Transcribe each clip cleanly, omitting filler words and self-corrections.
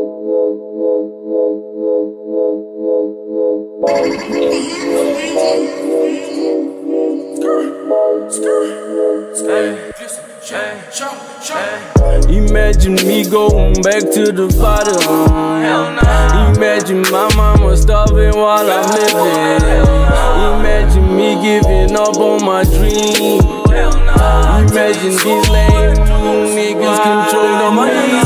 Imagine me going back to the bottom. Imagine my mama starving while I'm living. Imagine me giving up on my dream. Imagine these lame niggas controlling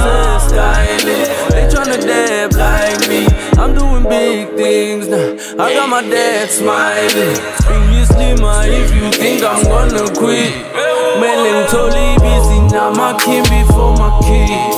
me. They tryna dab like me. I'm doing big things now. I got my dad smiling. Previously, if you think I'm gonna quit, man, I'm totally busy now. My kid before my kid.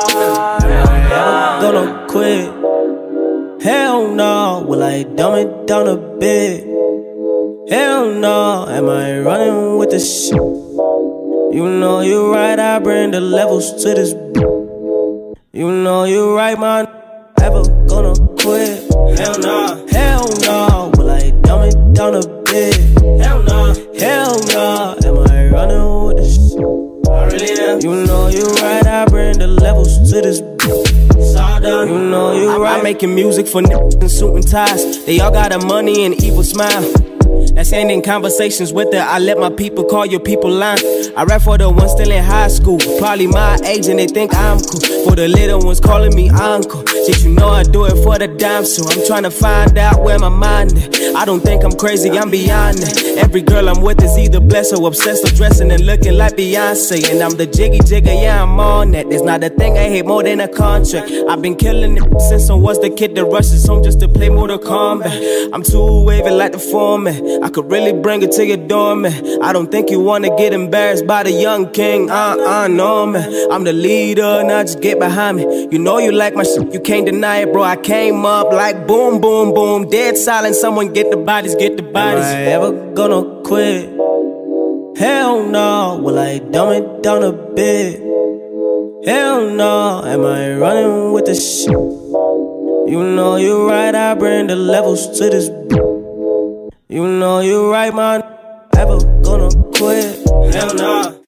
I'm gonna quit. Hell no. Will I dumb it down a bit? Hell no. Am I running with the shit? You know you're right, I bring the levels to this. You know you're right, man. Ever gonna quit? Hell no. Hell no. Will I dumb it down a bit? Hell no. Hell no. Am I running with the shit? I really am. You know you're right, I bring the levels to this. You know you're right. I'm making music for niggas in suit and ties. They all got a money and evil smile. That's ending conversations with her. I let my people call your people line. I rap for the ones still in high school, probably my age, and they think I'm cool. For the little ones calling me uncle. Shit, you know I do it for the dime, so I'm trying to find out where my mind is. I don't think I'm crazy, I'm beyond it. Every girl I'm with is either blessed or obsessed or dressing and looking like Beyonce. And I'm the jiggy jigger, yeah, I'm on that. There's not a thing I hate more than a contract. I've been killing it since I was the kid that rushes home just to play Mortal Kombat. I'm too wavy like the foreman. I could really bring it to your door, man. I don't think you wanna get embarrassed by the young king. No, man. I'm the leader, now just get behind me. You know you like my shit, you can't deny it, bro. I came up like boom, boom, boom. Dead silent, someone get the bodies, get the bodies. Am I ever gonna quit? Hell no. Will I dumb it down a bit? Hell no. Am I running with the shit? You know you're right, I bring the levels to this. You know you're right, man. Ever gonna quit? Hell nah.